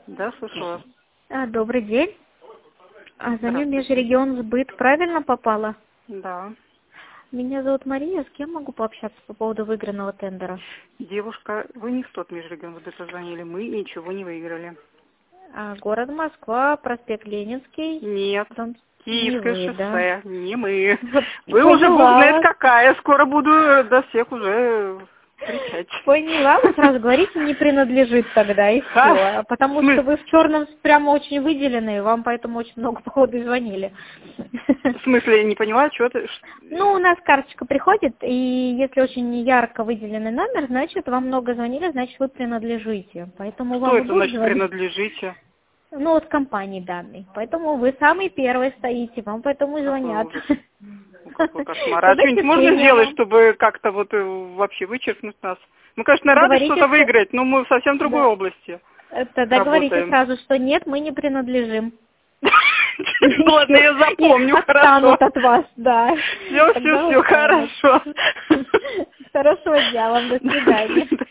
Да, слышу вас. Добрый день. Звоню Здравствуйте. Межрегионсбыт. Правильно попала? Да. Меня зовут Мария. С кем могу пообщаться по поводу выигранного тендера? Девушка, вы не в тот межрегионсбыт звонили, мы ничего не выиграли. Город Москва, проспект Ленинский. Нет. Дом... Киевское Не вы, да? шоссе, не мы. Вот Вы уже бог поняла знает вас. какая, скоро буду до всех уже кричать. Поняла, вы сразу говорите, не принадлежит тогда, и все. Потому что вы в черном прямо очень выделены, вам поэтому очень много походу звонили. В смысле, я не поняла, что ты... Ну, у нас карточка приходит, и если очень ярко выделенный номер, значит, вам много звонили, значит, вы принадлежите. Поэтому Что вам и это будут значит звонить. принадлежите? Ну, от компании данной. Поэтому вы самый первый стоите, вам поэтому и звонят. Какой ужас. Какой кошмар. А Тогда что-нибудь можно терпения сделать, вам. чтобы как-то вот вообще вычеркнуть нас? Мы, конечно, рады Говорите, что-то что... выиграть, но мы в совсем другой Да. области Тогда говорите работаем. сразу, что нет, мы не принадлежим. Ладно, я запомню, И хорошо. отстанут от вас, да. Все, Тогда хорошо. Хорошего дня вам, до свидания.